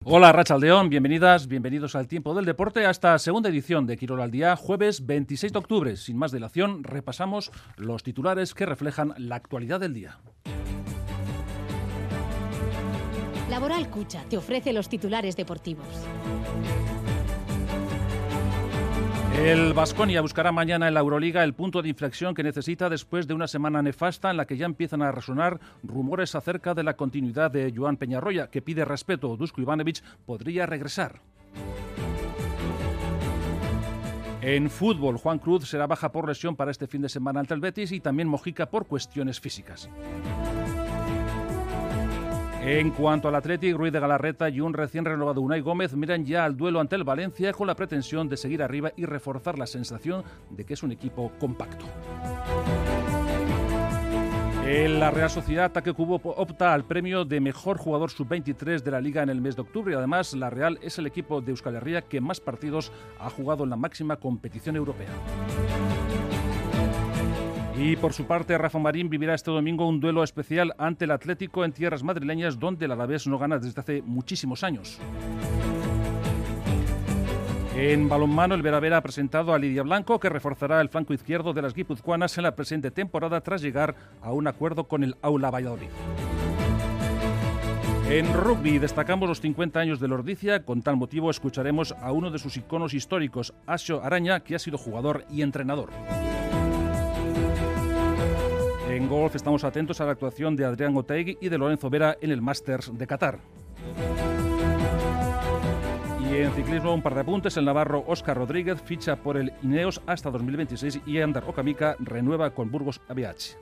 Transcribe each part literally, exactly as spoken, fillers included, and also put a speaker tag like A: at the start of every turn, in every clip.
A: Hola, Rachaldeón, bienvenidas, bienvenidos al Tiempo del Deporte, a esta segunda edición de Quirol al Día, jueves veintiséis de octubre. Sin más dilación, repasamos los titulares que reflejan la actualidad del día.
B: Laboral Cucha te ofrece los titulares deportivos.
A: El Baskonia buscará mañana en la Euroliga el punto de inflexión que necesita después de una semana nefasta en la que ya empiezan a resonar rumores acerca de la continuidad de Joan Peñarroya, que pide respeto. Dusko Ivanovic podría regresar. En fútbol, Juan Cruz será baja por lesión para este fin de semana ante el Betis y también Mojica por cuestiones físicas. En cuanto al Athletic, Ruiz de Galarreta y un recién renovado Unai Gómez miran ya al duelo ante el Valencia con la pretensión de seguir arriba y reforzar la sensación de que es un equipo compacto. En la Real Sociedad, Take Kubo opta al premio de mejor jugador sub veintitrés de la Liga en el mes de octubre y además la Real es el equipo de Euskal Herria que más partidos ha jugado en la máxima competición europea. Y por su parte, Rafa Marín vivirá este domingo un duelo especial ante el Atlético en tierras madrileñas, donde el Alavés no gana desde hace muchísimos años. En balonmano, el Veravera ha presentado a Lidia Blanco, que reforzará el flanco izquierdo de las guipuzcoanas en la presente temporada tras llegar a un acuerdo con el Aula Valladolid. En rugby destacamos los cincuenta años de Lordicia. Con tal motivo escucharemos a uno de sus iconos históricos, Asio Araña, que ha sido jugador y entrenador. En golf estamos atentos a la actuación de Adrián Otaegui y de Lorenzo Vera en el Masters de Qatar. Y en ciclismo un par de apuntes. El navarro Óscar Rodríguez ficha por el Ineos hasta dos mil veintiséis y Ander Okamika renueva con Burgos A B H.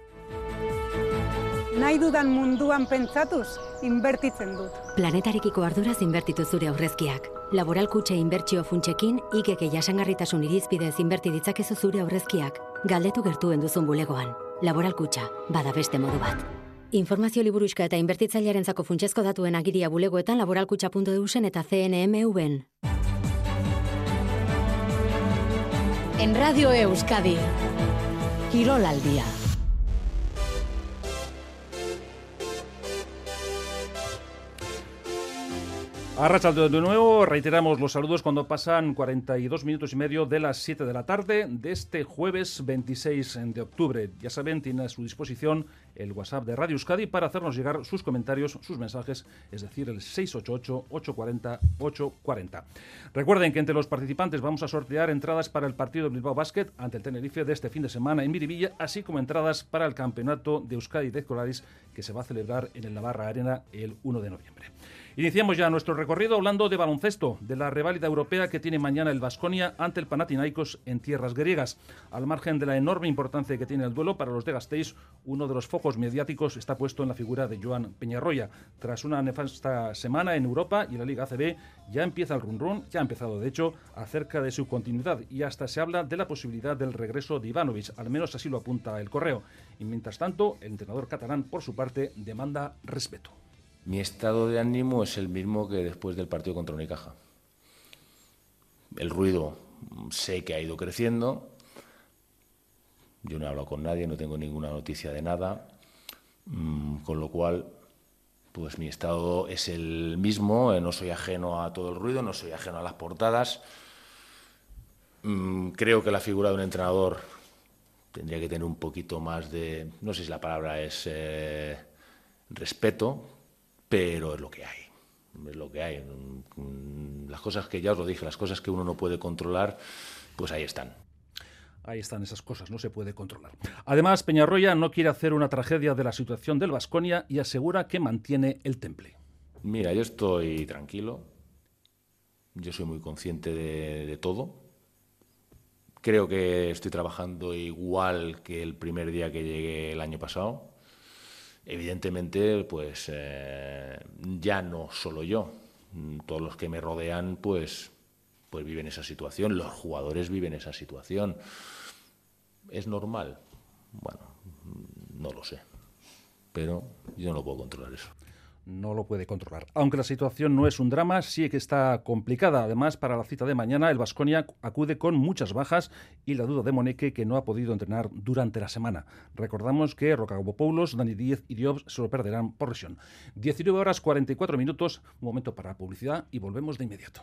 C: Nahi dudan munduan pentsatuz, inbertitzen dut.
B: Planetarekiko arduraz inbertitu zure aurrezkiak. Laboral Kutxa inbertsio funtsekin, igeke jasangarritasun irizpidez inberti ditzakezu zure aurrezkiak. Galdetu gertuen duzun bulegoan. Laboral Kutxa, bada beste modu bat. Informazio liburuxka eta inbertitzailearentzako funtsezko datuen agiria bulegoetan laboralkutxa puntu eusen eta C N M V-en. En Radio Euskadi, Quirol al Día.
A: Arratsaldeon de nuevo, reiteramos los saludos cuando pasan cuarenta y dos minutos y medio de las siete de la tarde de este jueves veintiséis de octubre. Ya saben, tiene a su disposición el WhatsApp de Radio Euskadi para hacernos llegar sus comentarios, sus mensajes, es decir, el seis ocho ocho, ocho cuatro cero, ocho cuatro cero. Recuerden que entre los participantes vamos a sortear entradas para el partido de Bilbao Basket ante el Tenerife de este fin de semana en Miribilla, así como entradas para el campeonato de Euskadi de Escolaris que se va a celebrar en el Navarra Arena el uno de noviembre. Iniciamos ya nuestro recorrido hablando de baloncesto, de la reválida europea que tiene mañana el Baskonia ante el Panathinaikos en tierras griegas. Al margen de la enorme importancia que tiene el duelo para los de Gasteiz, uno de los focos mediáticos está puesto en la figura de Joan Peñarroya. Tras una nefasta semana en Europa y la Liga A C B, ya empieza el run-run, ya ha empezado de hecho, acerca de su continuidad y hasta se habla de la posibilidad del regreso de Ivanovic, al menos así lo apunta el Correo. Y mientras tanto, el entrenador catalán, por su parte, demanda respeto.
D: Mi estado de ánimo es el mismo que después del partido contra Unicaja. El ruido sé que ha ido creciendo. Yo no he hablado con nadie, no tengo ninguna noticia de nada. Con lo cual, pues mi estado es el mismo. No soy ajeno a todo el ruido, no soy ajeno a las portadas. Creo que la figura de un entrenador tendría que tener un poquito más de, no sé si la palabra es eh, respeto, pero es lo que hay, es lo que hay. Las cosas que ya os lo dije, las cosas que uno no puede controlar, pues ahí están.
A: Ahí están esas cosas, no se puede controlar. Además, Peñarroya no quiere hacer una tragedia de la situación del Baskonia y asegura que mantiene el temple.
D: Mira, yo estoy tranquilo, yo soy muy consciente de, de todo. Creo que estoy trabajando igual que el primer día que llegué el año pasado. Evidentemente, pues eh, ya no solo yo, todos los que me rodean, pues, pues viven esa situación, los jugadores viven esa situación. ¿Es normal? Bueno, no lo sé, pero yo no puedo controlar eso.
A: no lo puede controlar. Aunque la situación no es un drama, sí que está complicada. Además, para la cita de mañana, el Baskonia acude con muchas bajas y la duda de Moneke, que no ha podido entrenar durante la semana. Recordamos que Rocabopoulos, Dani Díez y Diop se lo perderán por lesión. diecinueve horas cuarenta y cuatro minutos, un momento para la publicidad y volvemos de inmediato.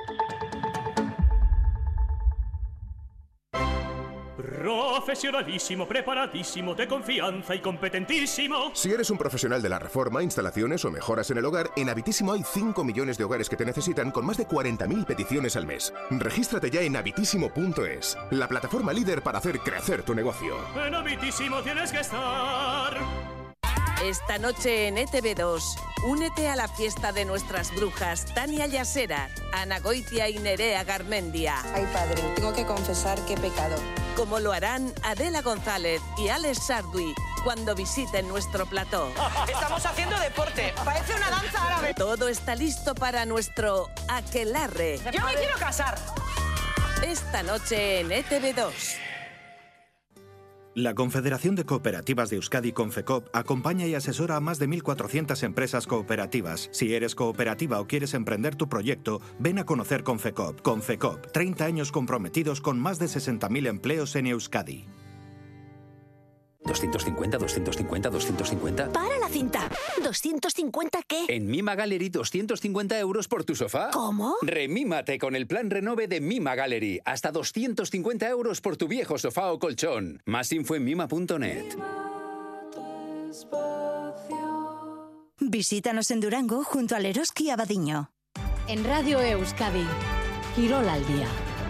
E: Profesionalísimo, preparadísimo, de confianza y competentísimo.
F: Si eres un profesional de la reforma, instalaciones o mejoras en el hogar, en Habitísimo hay cinco millones de hogares que te necesitan con más de cuarenta mil peticiones al mes. Regístrate ya en habitísimo punto es, la plataforma líder para hacer crecer tu negocio.
E: En Habitísimo tienes que estar.
G: Esta noche en E T V dos, únete a la fiesta de nuestras brujas Tania Yasera, Ana Goitia y Nerea Garmendia.
H: Ay, padre, tengo que confesar que he pecado.
G: Como lo harán Adela González y Alex Sardui cuando visiten nuestro plató.
I: Estamos haciendo deporte, parece una danza árabe.
G: Todo está listo para nuestro aquelarre.
I: Yo me quiero casar.
G: Esta noche en E T V dos.
J: La Confederación de Cooperativas de Euskadi, Confecop, acompaña y asesora a más de mil cuatrocientas empresas cooperativas. Si eres cooperativa o quieres emprender tu proyecto, ven a conocer Confecop. Confecop, treinta años comprometidos con más de sesenta mil empleos en Euskadi.
K: ¿doscientos cincuenta, doscientos cincuenta, doscientos cincuenta?
L: ¡Para la cinta! ¿doscientos cincuenta qué?
K: En Mima Gallery, doscientos cincuenta euros por tu sofá.
L: ¿Cómo?
K: Remímate con el plan Renove de Mima Gallery. Hasta doscientos cincuenta euros por tu viejo sofá o colchón. Más info en mima punto net.
L: Visítanos en Durango junto al Eroski Abadiño.
B: En Radio Euskadi, Quirol al día.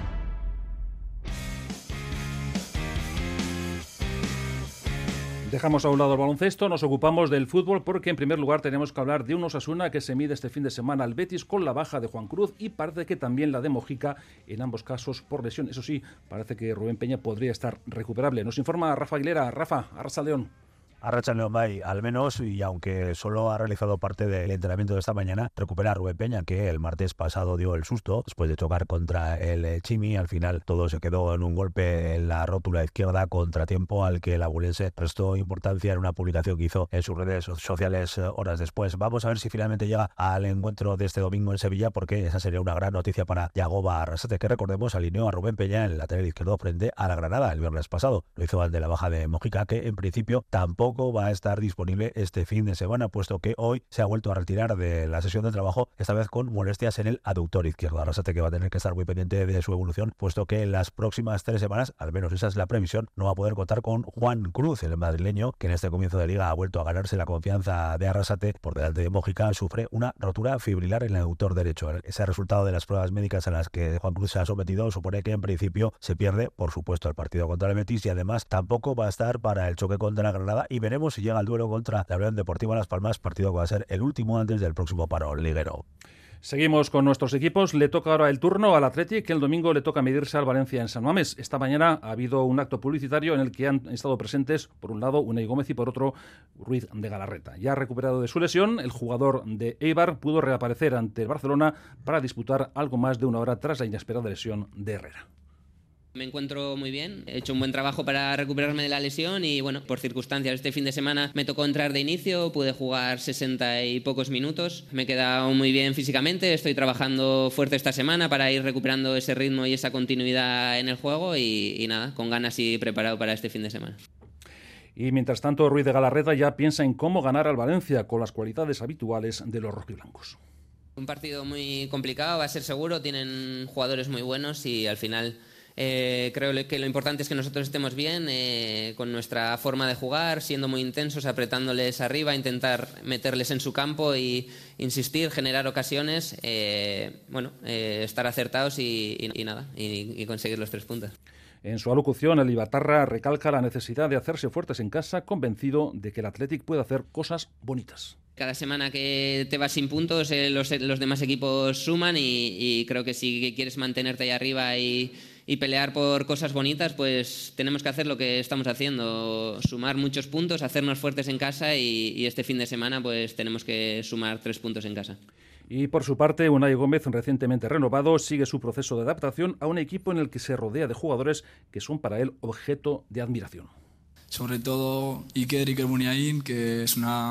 A: Dejamos a un lado el baloncesto, nos ocupamos del fútbol porque en primer lugar tenemos que hablar de un Osasuna que se mide este fin de semana al Betis con la baja de Juan Cruz y parece que también la de Mojica, en ambos casos por lesión. Eso sí, parece que Rubén Peña podría estar recuperable. Nos informa Rafa Aguilera. Rafa, arratsaldeon.
M: Arratsaldeon bai, al menos, y aunque solo ha realizado parte del entrenamiento de esta mañana, recupera a Rubén Peña, que el martes pasado dio el susto después de chocar contra el Chimi. Al final todo se quedó en un golpe en la rótula izquierda, contratiempo al que el abulense prestó importancia en una publicación que hizo en sus redes sociales horas después. Vamos a ver si finalmente llega al encuentro de este domingo en Sevilla, porque esa sería una gran noticia para Yagoba Arrasate, que recordemos alineó a Rubén Peña en el lateral izquierdo frente a la Granada el viernes pasado. Lo hizo ante la baja de Mojica, que en principio tampoco va a estar disponible este fin de semana, puesto que hoy se ha vuelto a retirar de la sesión de trabajo, esta vez con molestias en el aductor izquierdo. Arrasate, que va a tener que estar muy pendiente de su evolución, puesto que en las próximas tres semanas, al menos esa es la previsión, no va a poder contar con Juan Cruz, el madrileño, que en este comienzo de liga ha vuelto a ganarse la confianza de Arrasate. Por delante de Mojica sufre una rotura fibrilar en el aductor derecho. Ese resultado de las pruebas médicas a las que Juan Cruz se ha sometido supone que en principio se pierde, por supuesto, el partido contra el Betis, y además tampoco va a estar para el choque contra la Granada, y veremos si llega al duelo contra la Unión Deportiva Las Palmas, partido que va a ser el último antes del próximo paro liguero.
A: Seguimos con nuestros equipos. Le toca ahora el turno al Athletic, que el domingo le toca medirse al Valencia en San Mamés. Esta mañana ha habido un acto publicitario en el que han estado presentes, por un lado, Unai Gómez y por otro, Ruiz de Galarreta. Ya recuperado de su lesión, el jugador de Eibar pudo reaparecer ante el Barcelona para disputar algo más de una hora tras la inesperada lesión de Herrera.
N: Me encuentro muy bien, he hecho un buen trabajo para recuperarme de la lesión y bueno, por circunstancias este fin de semana me tocó entrar de inicio, pude jugar sesenta y pocos minutos, me he quedado muy bien físicamente, estoy trabajando fuerte esta semana para ir recuperando ese ritmo y esa continuidad en el juego y, y nada, con ganas y preparado para este fin de semana.
A: Y mientras tanto, Ruiz de Galarreta ya piensa en cómo ganar al Valencia con las cualidades habituales de los rojiblancos.
N: Un partido muy complicado, va a ser seguro, tienen jugadores muy buenos y al final... Eh, creo que lo importante es que nosotros estemos bien eh, con nuestra forma de jugar, siendo muy intensos, apretándoles arriba, intentar meterles en su campo y insistir, generar ocasiones, eh, bueno, eh, estar acertados y, y, y nada, y, y conseguir los tres puntos.
A: En su alocución, el Ibartarra recalca la necesidad de hacerse fuertes en casa, convencido de que el Athletic puede hacer cosas bonitas.
N: Cada semana que te vas sin puntos, eh, los, los demás equipos suman y, y creo que si quieres mantenerte ahí arriba y, y pelear por cosas bonitas, pues tenemos que hacer lo que estamos haciendo, sumar muchos puntos, hacernos fuertes en casa y, y este fin de semana pues tenemos que sumar tres puntos en casa.
A: Y por su parte, Unai Gómez, recientemente renovado, sigue su proceso de adaptación a un equipo en el que se rodea de jugadores que son para él objeto de admiración.
O: Sobre todo Iker, Iker Muniain, que es una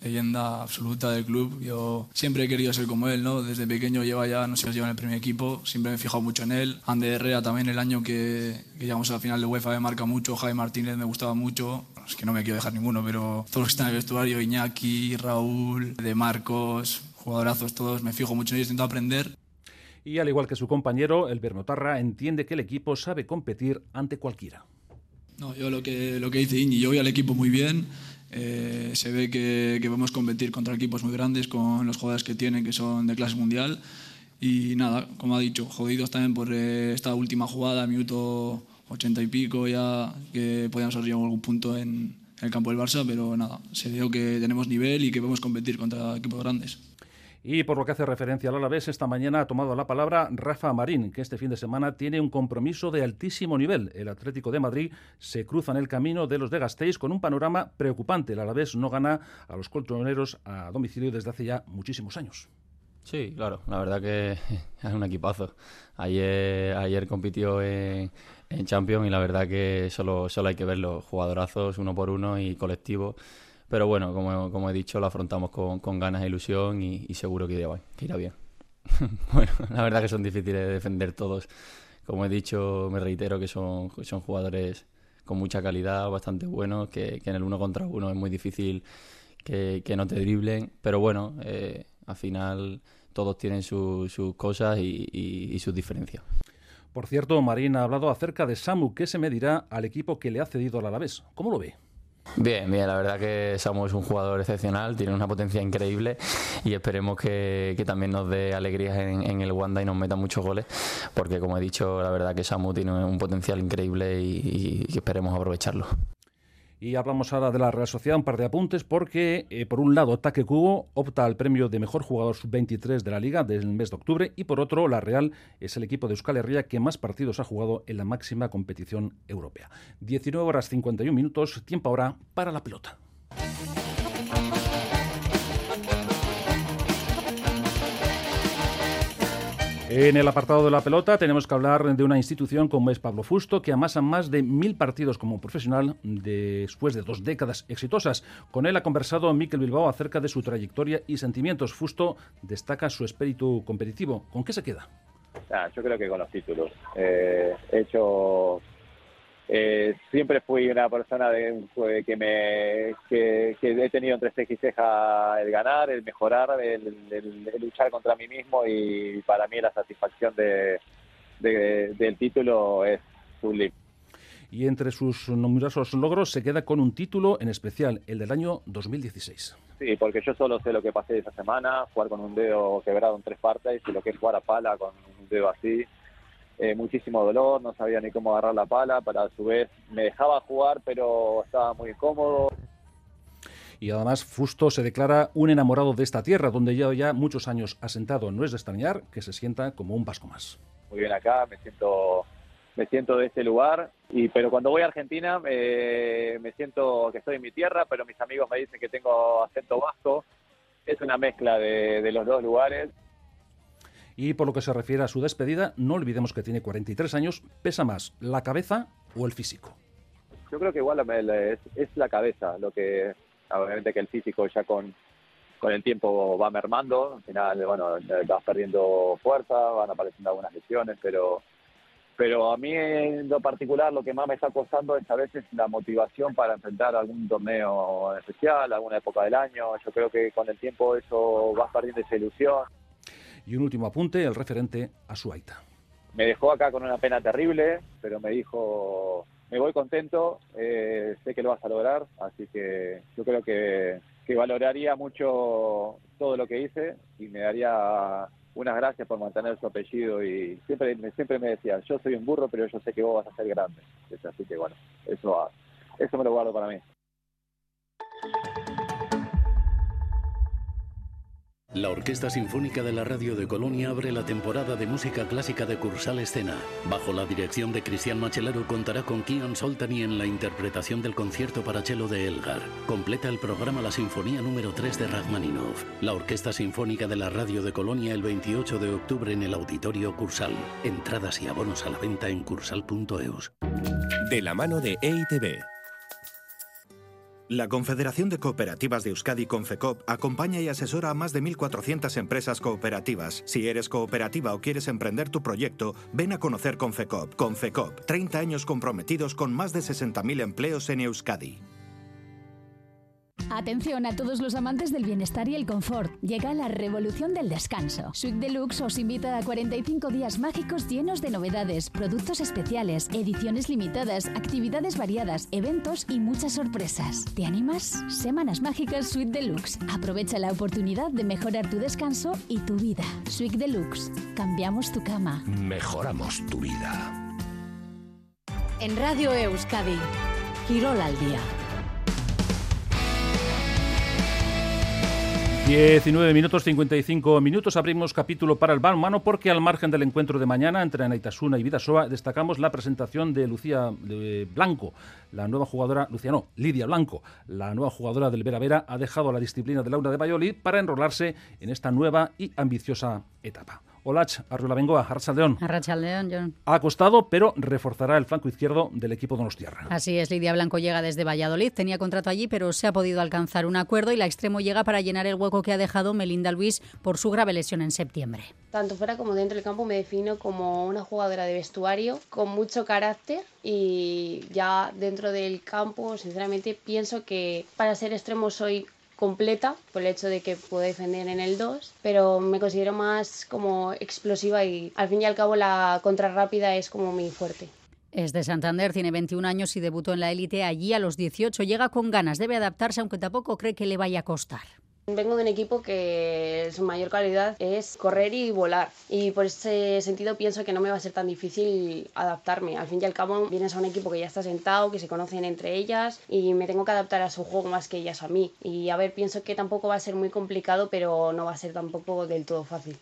O: leyenda absoluta del club. Yo siempre he querido ser como él, ¿no? Desde pequeño lleva ya, no sé, lleva en el primer equipo, siempre me he fijado mucho en él. Ander Herrera también, el año que, que llegamos a la final de UEFA me marca mucho, Javi Martínez me gustaba mucho, es que no me quiero dejar ninguno, pero todos los que están en el vestuario, Iñaki, Raúl, De Marcos, jugadorazos todos, me fijo mucho en ellos, intento aprender.
A: Y al igual que su compañero, el Bernotarra entiende que el equipo sabe competir ante cualquiera.
O: No, yo lo que, lo que dice Iñi, yo voy al equipo muy bien, eh, se ve que, que podemos competir contra equipos muy grandes con los jugadores que tienen, que son de clase mundial. Y nada, como ha dicho, jodidos también por eh, esta última jugada, minuto ochenta y pico ya, que podíamos haber llegado a algún punto en, en el campo del Barça, pero nada, se vio que tenemos nivel y que podemos competir contra equipos grandes.
A: Y por lo que hace referencia al Alavés, esta mañana ha tomado la palabra Rafa Marín, que este fin de semana tiene un compromiso de altísimo nivel. El Atlético de Madrid se cruza en el camino de los de Gasteiz con un panorama preocupante. El Alavés no gana a los colchoneros a domicilio desde hace ya muchísimos años.
P: Sí, claro, la verdad que es un equipazo. Ayer, ayer compitió en, en Champions y la verdad que solo, solo hay que verlo, jugadorazos uno por uno y colectivos. Pero bueno, como, como he dicho, lo afrontamos con, con ganas e ilusión y, y seguro que irá, que irá bien. Bueno, la verdad que son difíciles de defender todos. Como he dicho, me reitero que son, son jugadores con mucha calidad, bastante buenos, que, que en el uno contra uno es muy difícil que, que no te driblen. Pero bueno, eh, al final todos tienen sus su cosas y, y, y sus diferencias.
A: Por cierto, Marín ha hablado acerca de Samu, que se medirá al equipo que le ha cedido al Alavés. ¿Cómo lo ve?
P: Bien, bien, la verdad que Samu es un jugador excepcional, tiene una potencia increíble y esperemos que, que también nos dé alegrías en, en el Wanda y nos meta muchos goles, porque como he dicho, la verdad que Samu tiene un potencial increíble y, y esperemos aprovecharlo.
A: Y hablamos ahora de la Real Sociedad, un par de apuntes, porque eh, por un lado Take Kubo opta al premio de mejor jugador sub veintitrés de la Liga del mes de octubre y por otro la Real es el equipo de Euskal Herria que más partidos ha jugado en la máxima competición europea. diecinueve horas cincuenta y un minutos, tiempo ahora para la pelota. En el apartado de la pelota tenemos que hablar de una institución como es Pablo Fusto, que amasa más de mil partidos como profesional después de dos décadas exitosas. Con él ha conversado Mikel Bilbao acerca de su trayectoria y sentimientos. Fusto destaca su espíritu competitivo. ¿Con qué se queda?
Q: Ah, yo creo que con los títulos. Eh, he hecho... Eh, siempre fui una persona de, que me que, que he tenido entre ceja y ceja el ganar, el mejorar, el, el, el luchar contra mí mismo y para mí la satisfacción de, de, del título es sublime.
A: Y entre sus numerosos logros se queda con un título en especial, el del año dos mil dieciséis.
Q: Sí, porque yo solo sé lo que pasé esa semana, jugar con un dedo quebrado en tres partes y lo que es jugar a pala con un dedo así. Eh, muchísimo dolor, no sabía ni cómo agarrar la pala, pero a su vez me dejaba jugar, pero estaba muy incómodo.
A: Y además Fusto se declara un enamorado de esta tierra, donde lleva ya muchos años asentado. No es de extrañar que se sienta como un vasco más.
Q: Muy bien acá, me siento me siento de este lugar, y pero cuando voy a Argentina eh, me siento que estoy en mi tierra, pero mis amigos me dicen que tengo acento vasco. Es una mezcla de, de los dos lugares.
A: Y por lo que se refiere a su despedida, no olvidemos que tiene cuarenta y tres años. ¿Pesa más la cabeza o el físico?
Q: Yo creo que igual es, es la cabeza, lo que obviamente que el físico ya con, con el tiempo va mermando. Al final, bueno, vas perdiendo fuerza, van apareciendo algunas lesiones, pero pero a mí en lo particular lo que más me está costando es a veces la motivación para enfrentar algún torneo especial, alguna época del año. Yo creo que con el tiempo eso vas perdiendo esa ilusión.
A: Y un último apunte, el referente a su aita.
Q: Me dejó acá con una pena terrible, pero me dijo, me voy contento, eh, sé que lo vas a lograr, así que yo creo que, que valoraría mucho todo lo que hice y me daría unas gracias por mantener su apellido y siempre, siempre me decía, yo soy un burro, pero yo sé que vos vas a ser grande. Así que bueno, eso, eso me lo guardo para mí.
R: La Orquesta Sinfónica de la Radio de Colonia abre la temporada de música clásica de Cursal Escena. Bajo la dirección de Cristian Machelaro contará con Kian Soltani en la interpretación del concierto para cello de Elgar. Completa el programa la Sinfonía número tres de Rachmaninoff. La Orquesta Sinfónica de la Radio de Colonia el veintiocho de octubre en el Auditorio Cursal. Entradas y abonos a la venta en cursal punto eus.
S: De la mano de E I T B.
J: La Confederación de Cooperativas de Euskadi, Confecop, acompaña y asesora a más de mil cuatrocientas empresas cooperativas. Si eres cooperativa o quieres emprender tu proyecto, ven a conocer Confecop. Confecop, treinta años comprometidos con más de sesenta mil empleos en Euskadi.
S: Atención a todos los amantes del bienestar y el confort. Llega la revolución del descanso. Suite Deluxe os invita a cuarenta y cinco días mágicos llenos de novedades, productos especiales, ediciones limitadas, actividades variadas, eventos y muchas sorpresas. ¿Te animas? Semanas mágicas Suite Deluxe. Aprovecha la oportunidad de mejorar tu descanso y tu vida. Suite Deluxe. Cambiamos tu cama.
T: Mejoramos tu vida.
B: En Radio Euskadi, Quirol al día.
A: diecinueve minutos cincuenta y cinco minutos, abrimos capítulo para el balonmano porque al margen del encuentro de mañana entre Anaitasuna y Bidasoa destacamos la presentación de Lucía de Blanco, la nueva jugadora, Lucía no, Lidia Blanco, la nueva jugadora del Vera Vera ha dejado la disciplina del Aula de Valladolid para enrolarse en esta nueva y ambiciosa etapa. Olach, Arriola Bengoa, Arratsaldeon.
U: Arratsaldeon, John.
A: Ha costado, pero reforzará el flanco izquierdo del equipo donostiarra.
U: Así es, Lidia Blanco llega desde Valladolid, tenía contrato allí, pero se ha podido alcanzar un acuerdo y la extremo llega para llenar el hueco que ha dejado Melinda Luis por su grave lesión en septiembre.
V: Tanto fuera como dentro del campo me defino como una jugadora de vestuario con mucho carácter y ya dentro del campo, sinceramente, pienso que para ser extremo soy completa por el hecho de que puedo defender en el dos, pero me considero más como explosiva y al fin y al cabo la contrarrápida es como mi fuerte.
U: Es de Santander, tiene veintiún años y debutó en la élite allí a los dieciocho. Llega con ganas, debe adaptarse, aunque tampoco cree que le vaya a costar.
V: Vengo de un equipo que su mayor calidad es correr y volar y por ese sentido pienso que no me va a ser tan difícil adaptarme. Al fin y al cabo vienes a un equipo que ya está sentado, que se conocen entre ellas y me tengo que adaptar a su juego más que ellas a mí. Y a ver, pienso que tampoco va a ser muy complicado, pero no va a ser tampoco del todo fácil.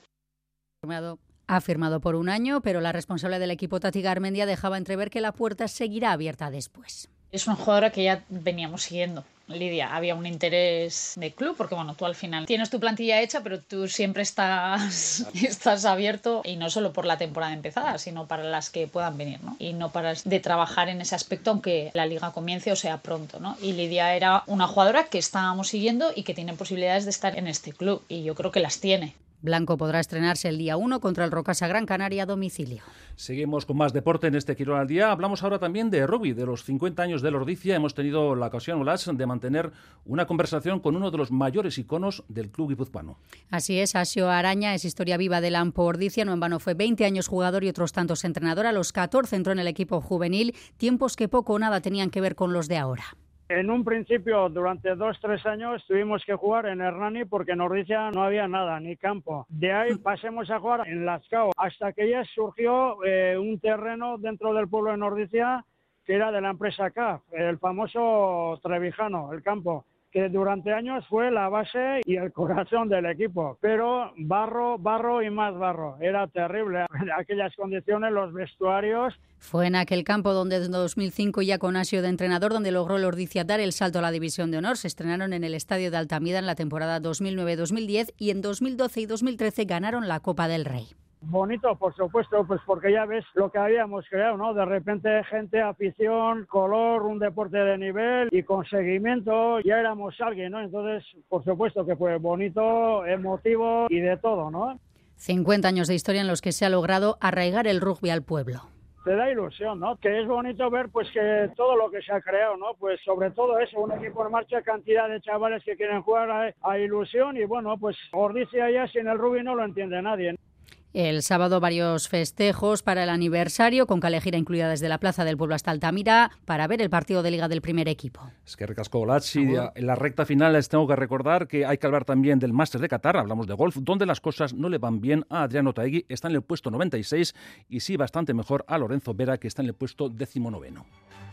U: Ha firmado por un año, pero la responsable del equipo, Tati Garmendia, dejaba entrever que la puerta seguirá abierta después.
W: Es una jugadora que ya veníamos siguiendo. Lidia, había un interés de club porque bueno, tú al final tienes tu plantilla hecha, pero tú siempre estás, estás abierto y no solo por la temporada empezada, sino para las que puedan venir, ¿no? Y no para de trabajar en ese aspecto aunque la liga comience o sea pronto, ¿no? Y Lidia era una jugadora que estábamos siguiendo y que tiene posibilidades de estar en este club y yo creo que las tiene.
U: Blanco podrá estrenarse el día uno contra el Rocasa Gran Canaria a domicilio.
A: Seguimos con más deporte en este Quirol al día. Hablamos ahora también de rugby, de los cincuenta años de Ordicia. Hemos tenido la ocasión, Olas, de mantener una conversación con uno de los mayores iconos del club guipuzcoano.
U: Así es, Asio Araña es historia viva del Ampo Ordicia. No en vano fue veinte años jugador y otros tantos entrenador. A los catorce entró en el equipo juvenil, tiempos que poco o nada tenían que ver con los de ahora.
X: En un principio, durante dos, tres años, tuvimos que jugar en Hernani porque en Ordicia no había nada, ni campo. De ahí pasemos a jugar en Lascao, hasta que ya surgió eh, un terreno dentro del pueblo de Ordicia que era de la empresa C A F, el famoso Trevijano, el campo, que durante años fue la base y el corazón del equipo. Pero barro, barro y más barro. Era terrible. En aquellas condiciones, los vestuarios.
U: Fue en aquel campo donde en dos mil cinco, ya con Asio de entrenador, donde logró el Ordicia dar el salto a la División de Honor. Se estrenaron en el Estadio de Altamira en la temporada dos mil nueve dos mil diez y en dos mil doce y dos mil trece ganaron la Copa del Rey.
X: Bonito, por supuesto, pues porque ya ves lo que habíamos creado, ¿no? De repente gente, afición, color, un deporte de nivel y con seguimiento, ya éramos alguien, ¿no? Entonces, por supuesto que fue bonito, emotivo y de todo, ¿no?
U: cincuenta años de historia en los que se ha logrado arraigar el rugby al pueblo.
X: Te da ilusión, ¿no? Que es bonito ver pues que todo lo que se ha creado, ¿no? Pues sobre todo eso, un equipo en marcha, cantidad de chavales que quieren jugar a, a ilusión y bueno, pues Ordicia ya sin el rugby no lo entiende nadie, ¿no?
U: El sábado varios festejos para el aniversario, con calejira incluida desde la Plaza del Pueblo hasta Altamira, para ver el partido de Liga del primer equipo.
A: Es que recascó Olachi. En la recta final les tengo que recordar que hay que hablar también del Máster de Qatar, hablamos de golf, donde las cosas no le van bien a Adriano Taegui, está en el puesto noventa y seis, y sí bastante mejor a Lorenzo Vera, que está en el puesto decimonoveno.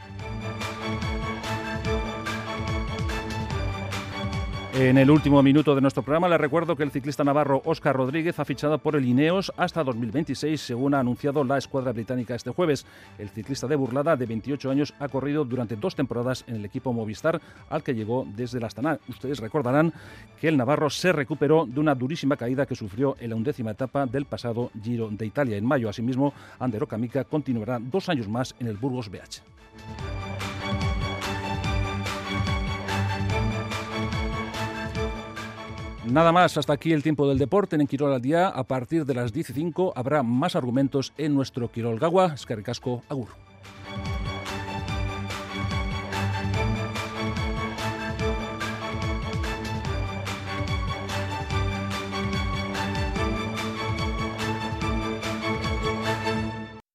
A: En el último minuto de nuestro programa les recuerdo que el ciclista navarro Óscar Rodríguez ha fichado por el Ineos hasta dos mil veintiséis, según ha anunciado la escuadra británica este jueves. El ciclista de Burlada, de veintiocho años, ha corrido durante dos temporadas en el equipo Movistar, al que llegó desde el Astana. Ustedes recordarán que el navarro se recuperó de una durísima caída que sufrió en la undécima etapa del pasado Giro de Italia. En mayo, asimismo, Ander Okamica continuará dos años más en el Burgos B H. Nada más, hasta aquí el tiempo del deporte en Quirol al día. A partir de las diez y cinco habrá más argumentos en nuestro Quirol Gaua. Eskerrik asko, agur.